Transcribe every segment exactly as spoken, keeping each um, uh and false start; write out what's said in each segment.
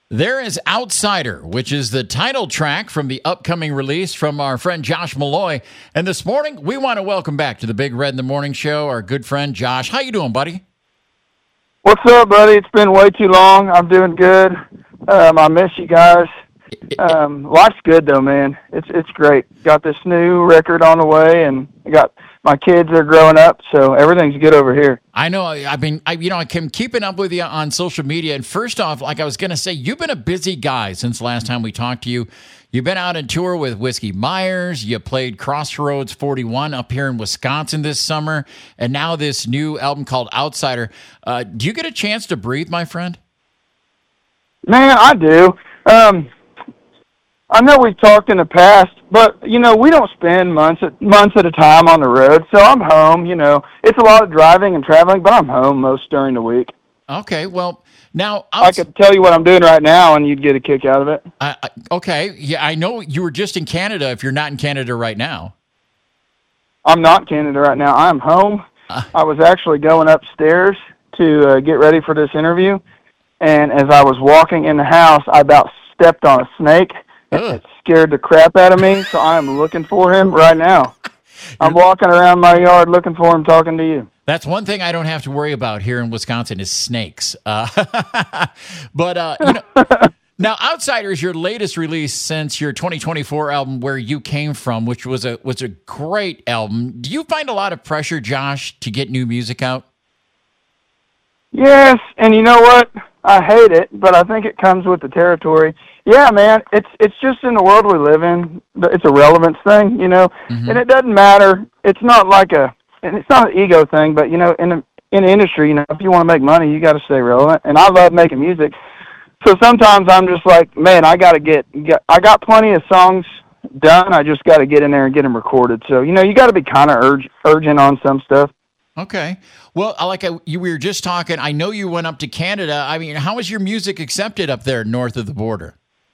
There is Outsider, which is the title track from the upcoming release from our friend Josh Malloy. And this morning, we want to welcome back to the Big Red in the Morning Show our good friend Josh. How you doing, buddy? What's up, buddy? It's been way too long. I'm doing good. Um, I miss you guys. Um, life's good though, man. It's it's great. Got this new record on the way, and I got my kids are growing up, so everything's good over here. I know. I've been, I, you know, I'm keeping up with you on social media. And first off, like I was going to say, you've been a busy guy since the last time we talked to you. You've been out on tour with Whiskey Myers. You played Crossroads forty-one up here in Wisconsin this summer, and now this new album called Outsider. Uh, do you get a chance to breathe, my friend? Man, I do. Um, I know we've talked in the past, but, you know, we don't spend months at, months at a time on the road, so I'm home, you know. It's a lot of driving and traveling, but I'm home most during the week. Okay, well, now... I could tell you what I'm doing right now, and you'd get a kick out of it. Uh, okay, yeah, I know you were just in Canada if you're not in Canada right now. I'm not in Canada right now. I'm home. Uh, I was actually going upstairs to uh, get ready for this interview, and as I was walking in the house, I about stepped on a snake. It scared the crap out of me, so I am looking for him right now. I'm walking around my yard looking for him, talking to you. That's one thing I don't have to worry about here in Wisconsin is snakes. Uh, but, uh, you know, now Outsider is your latest release since your twenty twenty-four album, Where You Came From, which was a was a great album. Do you find a lot of pressure, Josh, to get new music out? Yes, and you know what? I hate it, but I think it comes with the territory. Yeah, man, it's it's just in the world we live in. It's a relevance thing, you know, mm-hmm. and it doesn't matter. It's not like a, and it's not an ego thing, but you know, in the in the industry, you know, if you want to make money, you got to stay relevant. And I love making music, so sometimes I'm just like, man, I got to get, get, I got plenty of songs done. I just got to get in there and get them recorded. So you know, you got to be kind of urge, urgent on some stuff. Okay. Well, like I, you we were just talking, I know you went up to Canada. I mean, how was your music accepted up there north of the border?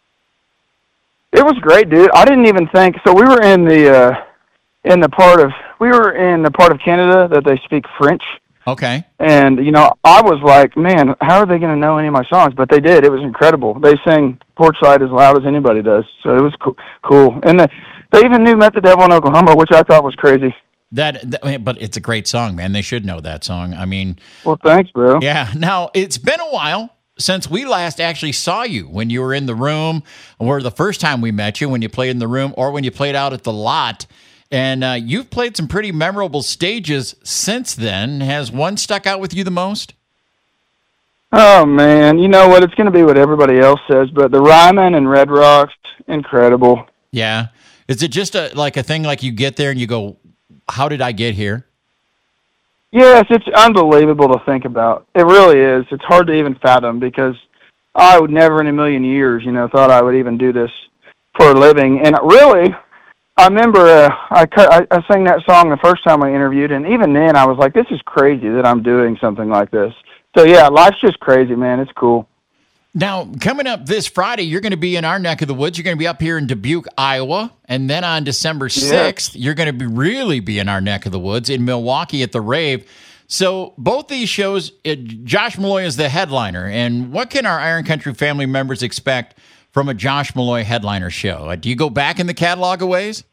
It was great, dude. I didn't even think. So we were in the uh, in the part of we were in the part of Canada that they speak French. Okay. And you know, I was like, man, how are they going to know any of my songs? But they did. It was incredible. They sing Porchside as loud as anybody does. So it was co- cool. And the, they even knew Met the Devil in Oklahoma, which I thought was crazy. That, that, but it's a great song, man. They should know that song. I mean, well, thanks, bro. Yeah. Now it's been a while since we last actually saw you when you were in the room, or the first time we met you when you played in the room, or when you played out at the lot. And uh, you've played some pretty memorable stages since then. Has one stuck out with you the most? Oh man, you know what? It's going to be what everybody else says, but the Ryman and Red Rocks, incredible. Yeah. Is it just a like a thing like you get there and you go, how did I get here? Yes, it's unbelievable to think about. It really is. It's hard to even fathom because I would never in a million years, you know, thought I would even do this for a living. And really, I remember uh, I, I, I sang that song the first time I interviewed, and even then I was like, this is crazy that I'm doing something like this. So, yeah, life's just crazy, man. It's cool. Now, coming up this Friday, you're going to be in our neck of the woods. You're going to be up here in Dubuque, Iowa. And then on December sixth, yeah. you're going to be really be in our neck of the woods in Milwaukee at the Rave. So both these shows, it, Josh Malloy is the headliner. And what can our Iron Country family members expect from a Josh Malloy headliner show? Uh, do you go back in the catalog a ways?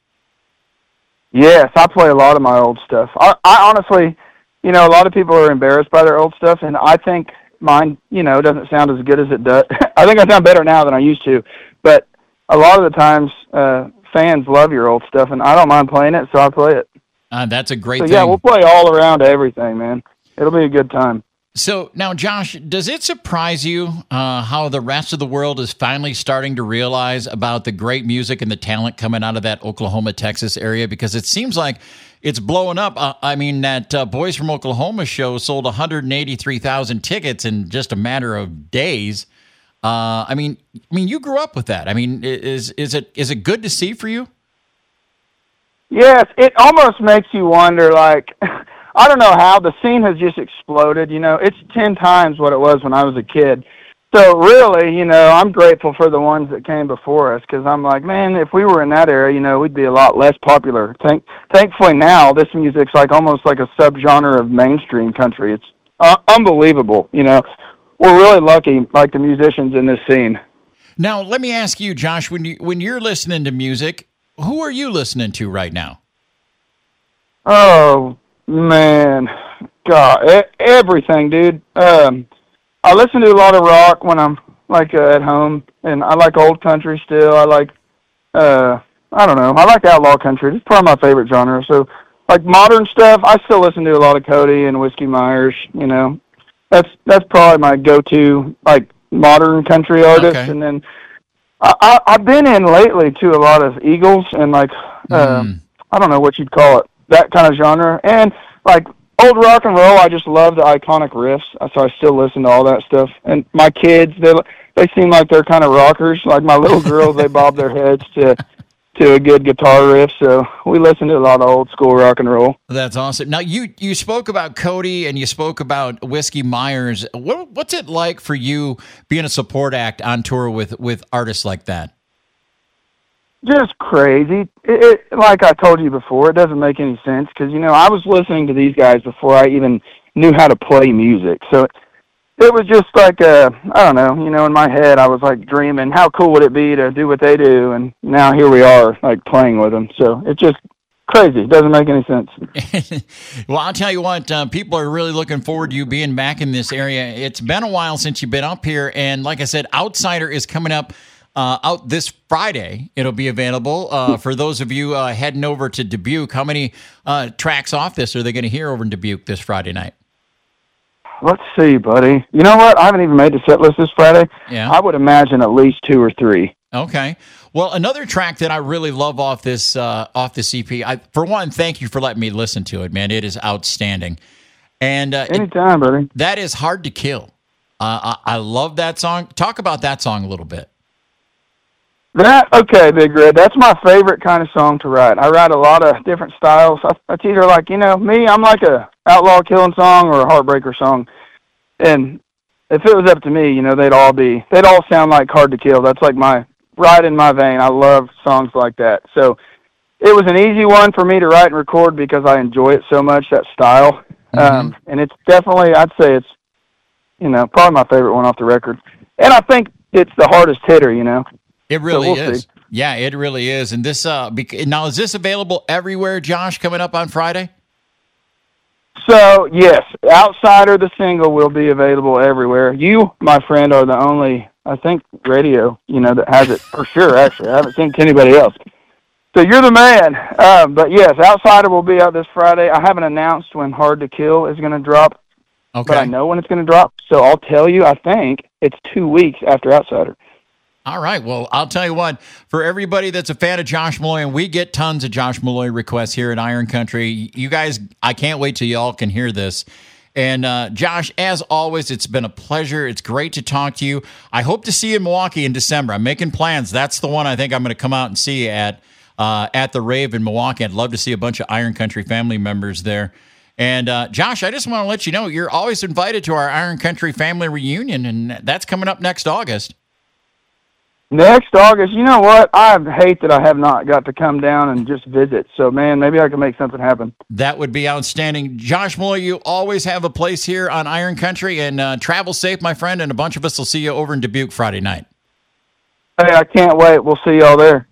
Yes, I play a lot of my old stuff. I, I honestly, you know, a lot of people are embarrassed by their old stuff, and I think mine, you know, doesn't sound as good as it does. I think I sound better now than I used to, but a lot of the times uh, fans love your old stuff, and I don't mind playing it, so I play it. Uh, that's a great so, thing. Yeah, we'll play all around everything, man. It'll be a good time. So now, Josh, does it surprise you uh, how the rest of the world is finally starting to realize about the great music and the talent coming out of that Oklahoma, Texas area? Because it seems like it's blowing up. Uh, I mean, that uh, Boys from Oklahoma show sold one hundred eighty-three thousand tickets in just a matter of days. Uh, I mean, I mean, you grew up with that. I mean, is is it is it good to see for you? Yes, it almost makes you wonder, like, I don't know how, the scene has just exploded, you know, it's ten times what it was when I was a kid. So really, you know, I'm grateful for the ones that came before us, because I'm like, man, if we were in that era, you know, we'd be a lot less popular. Thank, thankfully now, this music's like almost like a subgenre of mainstream country. It's uh, unbelievable, you know. We're really lucky, like the musicians in this scene. Now, let me ask you, Josh, when you when you're listening to music, who are you listening to right now? Oh man, God, e- everything, dude. Um, I listen to a lot of rock when I'm like uh, at home, and I like old country still. I like, uh, I don't know, I like outlaw country. It's probably my favorite genre. So, like modern stuff, I still listen to a lot of Cody and Whiskey Myers. You know, that's that's probably my go-to like modern country artist. Okay. And then I, I I've been in lately to a lot of Eagles and like uh, Mm. I don't know what you'd call it, that kind of genre, and like old rock and roll. I just love the iconic riffs, so I still listen to all that stuff. And my kids, they they seem like they're kind of rockers. Like my little girls, they bob their heads to to a good guitar riff. So we listen to a lot of old school rock and roll. That's awesome. Now, you you spoke about Cody and you spoke about Whiskey Myers. What, what's it like for you being a support act on tour with, with artists like that? Just crazy. It, it, like I told you before, it doesn't make any sense because, you know, I was listening to these guys before I even knew how to play music. So it was just like, uh, I don't know, you know, in my head I was like dreaming, how cool would it be to do what they do? And now here we are, like playing with them. So it's just crazy. It doesn't make any sense. Well, I'll tell you what, uh, people are really looking forward to you being back in this area. It's been a while since you've been up here. And like I said, Outsider is coming up uh, out this Friday. It'll be available uh, for those of you uh, heading over to Dubuque. How many uh, tracks off this are they going to hear over in Dubuque this Friday night? Let's see, buddy. You know what? I haven't even made the set list this Friday. Yeah. I would imagine at least two or three. Okay. Well, another track that I really love off this uh, off this E P. I, for one, thank you for letting me listen to it, man. It is outstanding. And uh, Anytime, it, buddy. that is Hard to Kill. Uh, I, I love that song. Talk about that song a little bit. That, okay, Big Red, that's my favorite kind of song to write. I write a lot of different styles. I, it's either like, you know, me, I'm like a outlaw killing song or a heartbreaker song. And if it was up to me, you know, they'd all be, they'd all sound like Hard to Kill. That's like my, right in my vein. I love songs like that. So it was an easy one for me to write and record because I enjoy it so much, that style. Mm-hmm. Um, and it's definitely, I'd say it's, you know, probably my favorite one off the record. And I think it's the hardest hitter, you know. It really so we'll is. See. Yeah, it really is. And this, uh, bec- now is this available everywhere, Josh, coming up on Friday? So, yes, Outsider, the single, will be available everywhere. You, my friend, are the only, I think, radio, you know, that has it for sure, actually. I haven't seen anybody else. So you're the man. Um, but, yes, Outsider will be out this Friday. I haven't announced when Hard to Kill is going to drop, okay. But I know when it's going to drop. So I'll tell you, I think it's two weeks after Outsider. All right. Well, I'll tell you what, for everybody that's a fan of Josh Malloy, and we get tons of Josh Malloy requests here at Iron Country, you guys, I can't wait till y'all can hear this. And uh, Josh, as always, it's been a pleasure. It's great to talk to you. I hope to see you in Milwaukee in December. I'm making plans. That's the one I think I'm going to come out and see you at, uh, at the rave in Milwaukee. I'd love to see a bunch of Iron Country family members there. And uh, Josh, I just want to let you know, you're always invited to our Iron Country family reunion, and that's coming up next August. Next August, you know what? I hate that I have not got to come down and just visit. So, man, maybe I can make something happen. That would be outstanding. Josh Malloy, you always have a place here on Iron Country, and uh, travel safe, my friend, and a bunch of us will see you over in Dubuque Friday night. Hey, I can't wait. We'll see y'all there.